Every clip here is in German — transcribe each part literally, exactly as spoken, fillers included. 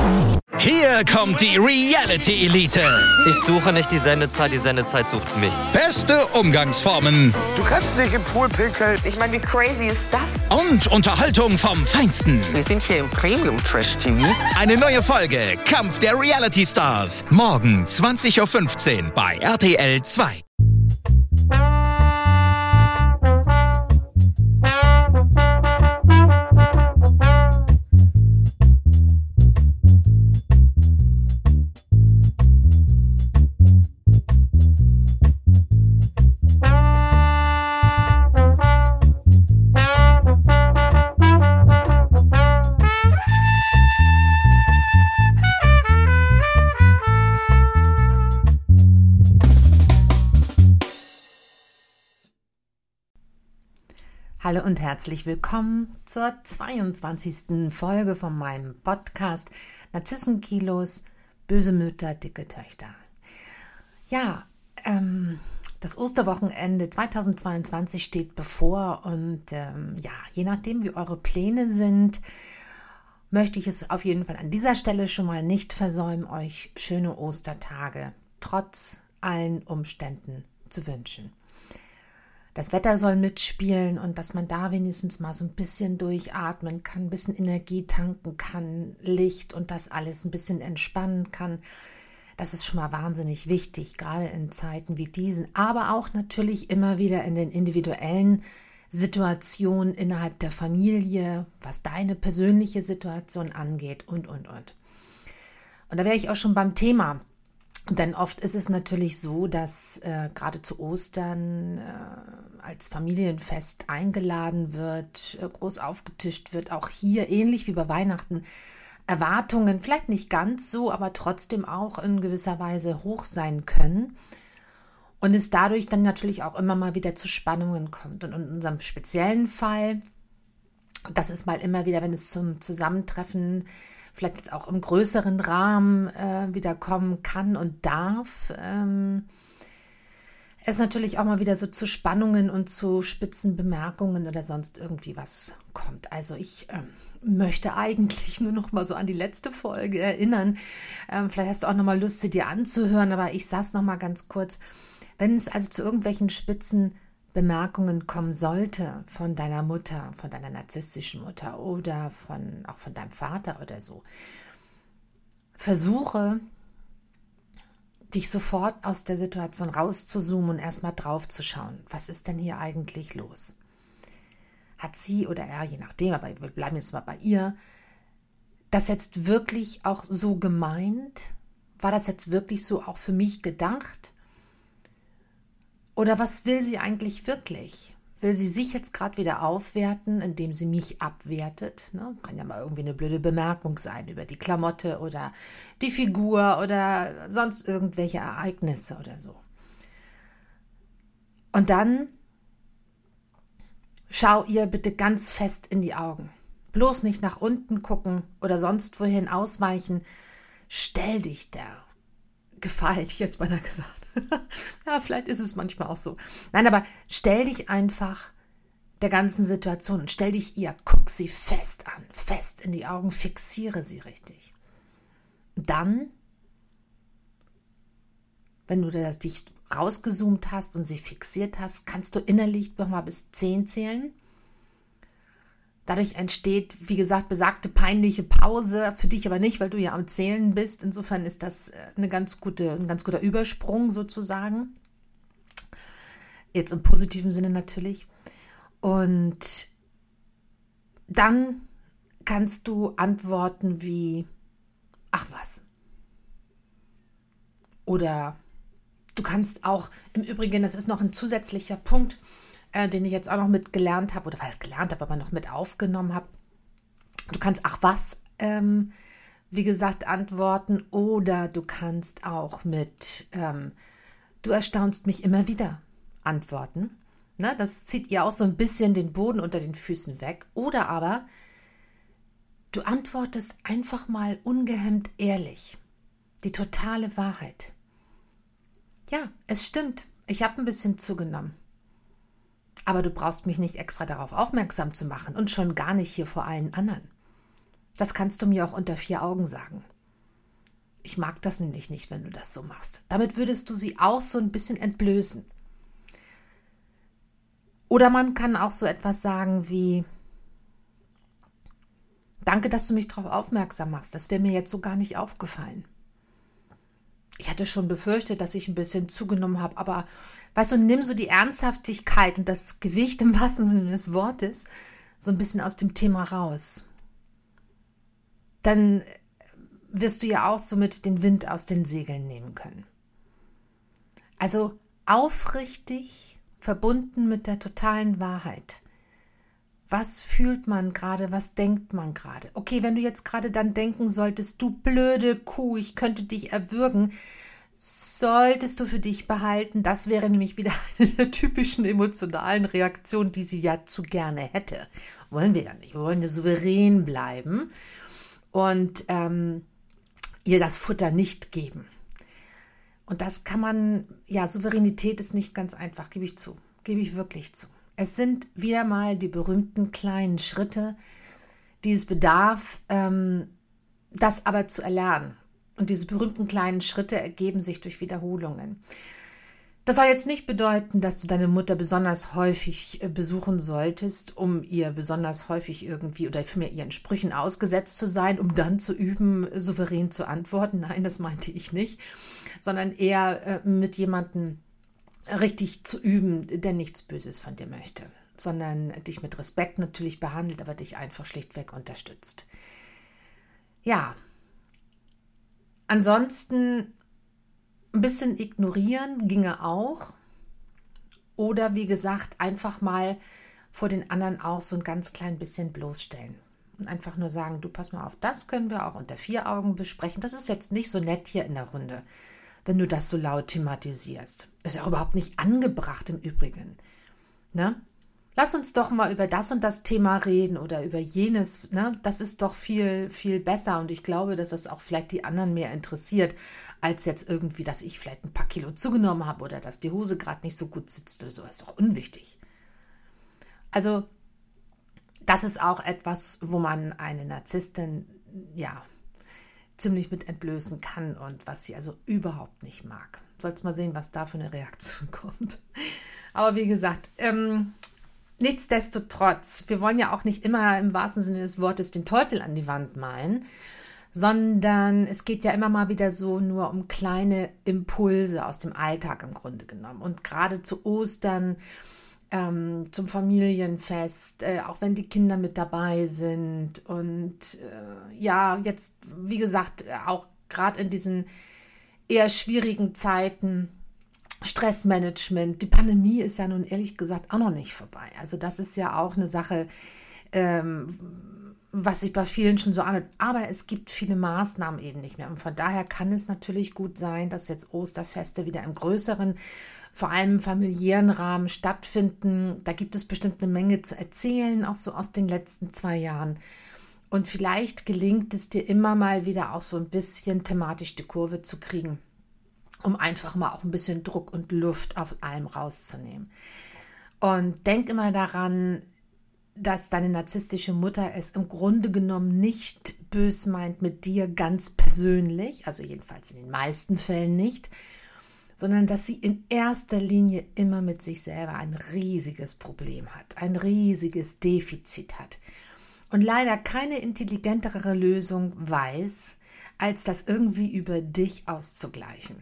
Hier kommt die Reality Elite. Ich suche nicht die Sendezeit, die Sendezeit sucht mich. Beste Umgangsformen. Du kannst nicht im Pool pinkeln. Ich meine, wie crazy ist das? Und Unterhaltung vom Feinsten. Wir sind hier im Premium-Trash-T V. Eine neue Folge Kampf der Reality Stars. Morgen zwanzig Uhr fünfzehn bei R T L zwei. Hallo und herzlich willkommen zur zweiundzwanzigsten Folge von meinem Podcast Narzissenkilos, böse Mütter, dicke Töchter. Ja, ähm, das Osterwochenende zweitausendzweiundzwanzig steht bevor und ähm, ja, je nachdem wie eure Pläne sind, möchte ich es auf jeden Fall an dieser Stelle schon mal nicht versäumen, euch schöne Ostertage trotz allen Umständen zu wünschen. Das Wetter soll mitspielen und dass man da wenigstens mal so ein bisschen durchatmen kann, ein bisschen Energie tanken kann, Licht und das alles ein bisschen entspannen kann. Das ist schon mal wahnsinnig wichtig, gerade in Zeiten wie diesen, aber auch natürlich immer wieder in den individuellen Situationen innerhalb der Familie, was deine persönliche Situation angeht und, und, und. Und da wäre ich auch schon beim Thema. Denn oft ist es natürlich so, dass äh, gerade zu Ostern äh, als Familienfest eingeladen wird, äh, groß aufgetischt wird, auch hier ähnlich wie bei Weihnachten Erwartungen, vielleicht nicht ganz so, aber trotzdem auch in gewisser Weise hoch sein können und es dadurch dann natürlich auch immer mal wieder zu Spannungen kommt. Und in unserem speziellen Fall, das ist mal immer wieder, wenn es zum Zusammentreffen vielleicht jetzt auch im größeren Rahmen äh, wieder kommen kann und darf, ähm, es natürlich auch mal wieder so zu Spannungen und zu spitzen Bemerkungen oder sonst irgendwie was kommt. Also ich ähm, möchte eigentlich nur noch mal so an die letzte Folge erinnern. Ähm, vielleicht hast du auch noch mal Lust, sie dir anzuhören, aber ich sage es noch mal ganz kurz. Wenn es also zu irgendwelchen spitzen Bemerkungen kommen sollte von deiner Mutter, von deiner narzisstischen Mutter oder von, auch von deinem Vater oder so, versuche, dich sofort aus der Situation rauszuzoomen und erstmal drauf zu schauen. Was ist denn hier eigentlich los? Hat sie oder er, je nachdem, aber wir bleiben jetzt mal bei ihr, das jetzt wirklich auch so gemeint? War das jetzt wirklich so auch für mich gedacht? Oder was will sie eigentlich wirklich? Will sie sich jetzt gerade wieder aufwerten, indem sie mich abwertet? Ne? Kann ja mal irgendwie eine blöde Bemerkung sein über die Klamotte oder die Figur oder sonst irgendwelche Ereignisse oder so. Und dann schau ihr bitte ganz fest in die Augen. Bloß nicht nach unten gucken oder sonst wohin ausweichen. Stell dich der Gefahr, hätte ich jetzt beinahe gesagt. Ja, vielleicht ist es manchmal auch so. Nein, aber stell dich einfach der ganzen Situation und stell dich ihr, guck sie fest an, fest in die Augen, fixiere sie richtig. Dann, wenn du das, dich rausgezoomt hast und sie fixiert hast, kannst du innerlich nochmal bis zehn zählen. Dadurch entsteht, wie gesagt, besagte peinliche Pause, für dich aber nicht, weil du ja am Zählen bist. Insofern ist das eine ganz gute, ein ganz guter Übersprung sozusagen. Jetzt im positiven Sinne natürlich. Und dann kannst du antworten wie, ach was. Oder du kannst auch, im Übrigen, das ist noch ein zusätzlicher Punkt, Äh, den ich jetzt auch noch mit gelernt habe, oder was gelernt habe, aber noch mit aufgenommen habe. Du kannst ach was, ähm, wie gesagt, antworten oder du kannst auch mit ähm, du erstaunst mich immer wieder antworten. Ne, das zieht ihr auch so ein bisschen den Boden unter den Füßen weg. Oder aber du antwortest einfach mal ungehemmt ehrlich. Die totale Wahrheit. Ja, es stimmt. Ich habe ein bisschen zugenommen. Aber du brauchst mich nicht extra darauf aufmerksam zu machen und schon gar nicht hier vor allen anderen. Das kannst du mir auch unter vier Augen sagen. Ich mag das nämlich nicht, wenn du das so machst. Damit würdest du sie auch so ein bisschen entblößen. Oder man kann auch so etwas sagen wie: Danke, dass du mich darauf aufmerksam machst. Das wäre mir jetzt so gar nicht aufgefallen. Ich hatte schon befürchtet, dass ich ein bisschen zugenommen habe, aber weißt du, nimm so die Ernsthaftigkeit und das Gewicht im wahrsten Sinne des Wortes so ein bisschen aus dem Thema raus. Dann wirst du ja auch somit den Wind aus den Segeln nehmen können. Also aufrichtig verbunden mit der totalen Wahrheit. Was fühlt man gerade, was denkt man gerade? Okay, wenn du jetzt gerade dann denken solltest, du blöde Kuh, ich könnte dich erwürgen, solltest du für dich behalten. Das wäre nämlich wieder eine der typischen emotionalen Reaktionen, die sie ja zu gerne hätte. Wollen wir ja nicht. Wir wollen ja souverän bleiben und ähm, ihr das Futter nicht geben. Und das kann man, ja, Souveränität ist nicht ganz einfach, gebe ich zu, gebe ich wirklich zu. Es sind wieder mal die berühmten kleinen Schritte, die es bedarf, ähm, das aber zu erlernen. Und diese berühmten kleinen Schritte ergeben sich durch Wiederholungen. Das soll jetzt nicht bedeuten, dass du deine Mutter besonders häufig äh, besuchen solltest, um ihr besonders häufig irgendwie oder für ihren Sprüchen ausgesetzt zu sein, um dann zu üben, souverän zu antworten. Nein, das meinte ich nicht, sondern eher äh, mit jemandem richtig zu üben, der nichts Böses von dir möchte, sondern dich mit Respekt natürlich behandelt, aber dich einfach schlichtweg unterstützt. Ja, ansonsten ein bisschen ignorieren ginge auch oder wie gesagt einfach mal vor den anderen auch so ein ganz klein bisschen bloßstellen und einfach nur sagen, du pass mal auf, das können wir auch unter vier Augen besprechen, das ist jetzt nicht so nett hier in der Runde, wenn du das so laut thematisierst. Ist ja auch überhaupt nicht angebracht im Übrigen. Ne? Lass uns doch mal über das und das Thema reden oder über jenes. Ne? Das ist doch viel, viel besser und ich glaube, dass das auch vielleicht die anderen mehr interessiert, als jetzt irgendwie, dass ich vielleicht ein paar Kilo zugenommen habe oder dass die Hose gerade nicht so gut sitzt oder so. Ist auch unwichtig. Also das ist auch etwas, wo man eine Narzisstin, ja, ziemlich mit entblößen kann und was sie also überhaupt nicht mag. Sollst mal sehen, was da für eine Reaktion kommt. Aber wie gesagt, ähm, nichtsdestotrotz, wir wollen ja auch nicht immer im wahrsten Sinne des Wortes den Teufel an die Wand malen, sondern es geht ja immer mal wieder so nur um kleine Impulse aus dem Alltag im Grunde genommen. Und gerade zu Ostern, Ähm, zum Familienfest, äh, auch wenn die Kinder mit dabei sind und äh, ja, jetzt, wie gesagt, auch gerade in diesen eher schwierigen Zeiten, Stressmanagement, die Pandemie ist ja nun ehrlich gesagt auch noch nicht vorbei. Also das ist ja auch eine Sache, ähm, was sich bei vielen schon so anhört, aber es gibt viele Maßnahmen eben nicht mehr und von daher kann es natürlich gut sein, dass jetzt Osterfeste wieder im größeren, vor allem familiären Rahmen stattfinden. Da gibt es bestimmt eine Menge zu erzählen, auch so aus den letzten zwei Jahren. Und vielleicht gelingt es dir immer mal wieder auch so ein bisschen thematisch die Kurve zu kriegen, um einfach mal auch ein bisschen Druck und Luft auf allem rauszunehmen. Und denk immer daran, dass deine narzisstische Mutter es im Grunde genommen nicht bös meint mit dir ganz persönlich, also jedenfalls in den meisten Fällen nicht, sondern dass sie in erster Linie immer mit sich selber ein riesiges Problem hat, ein riesiges Defizit hat und leider keine intelligentere Lösung weiß, als das irgendwie über dich auszugleichen,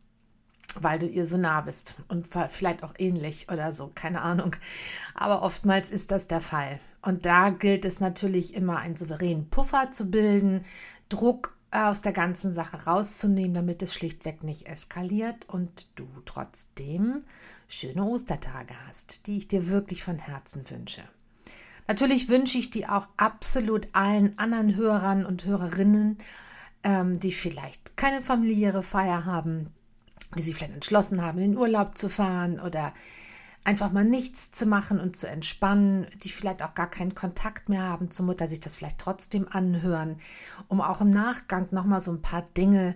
weil du ihr so nah bist und vielleicht auch ähnlich oder so, keine Ahnung, aber oftmals ist das der Fall und da gilt es natürlich immer, einen souveränen Puffer zu bilden, Druck aus der ganzen Sache rauszunehmen, damit es schlichtweg nicht eskaliert und du trotzdem schöne Ostertage hast, die ich dir wirklich von Herzen wünsche. Natürlich wünsche ich dir auch absolut allen anderen Hörern und Hörerinnen, ähm, die vielleicht keine familiäre Feier haben, die sich vielleicht entschlossen haben, in den Urlaub zu fahren oder einfach mal nichts zu machen und zu entspannen, die vielleicht auch gar keinen Kontakt mehr haben zur Mutter, sich das vielleicht trotzdem anhören, um auch im Nachgang nochmal so ein paar Dinge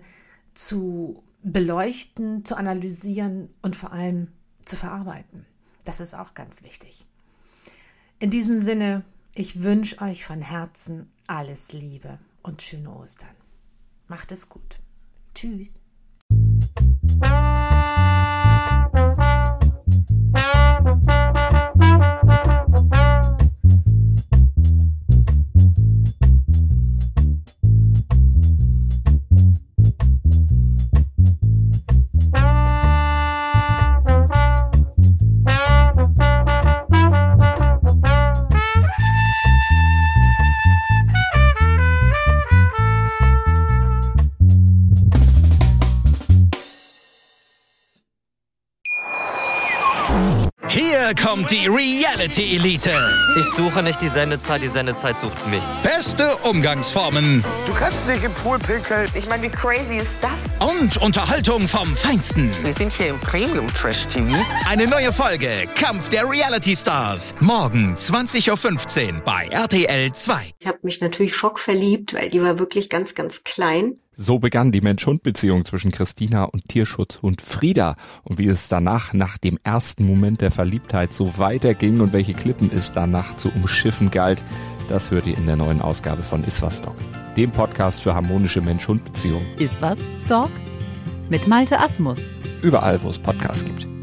zu beleuchten, zu analysieren und vor allem zu verarbeiten. Das ist auch ganz wichtig. In diesem Sinne, ich wünsche euch von Herzen alles Liebe und schöne Ostern. Macht es gut. Tschüss. Hier kommt die Reality Elite. Ich suche nicht die Sendezeit, die Sendezeit sucht mich. Beste Umgangsformen Du kannst dich im Pool pinkeln. Ich meine, wie crazy ist das? und Unterhaltung vom Feinsten. Wir sind hier im Premium-Trash-T V. Eine neue Folge Kampf der Reality Stars. Morgen zwanzig Uhr fünfzehn bei R T L zwei. Ich habe mich natürlich schockverliebt, weil die war wirklich ganz, ganz klein. So begann die Mensch-Hund-Beziehung zwischen Christina und Tierschutzhund Frieda. Und wie es danach, nach dem ersten Moment der Verliebtheit, so weiterging und welche Klippen es danach zu umschiffen galt, das hört ihr in der neuen Ausgabe von Iswas Dog, dem Podcast für harmonische Mensch-Hund-Beziehungen. Iswas Dog? Mit Malte Asmus. Überall, wo es Podcasts gibt.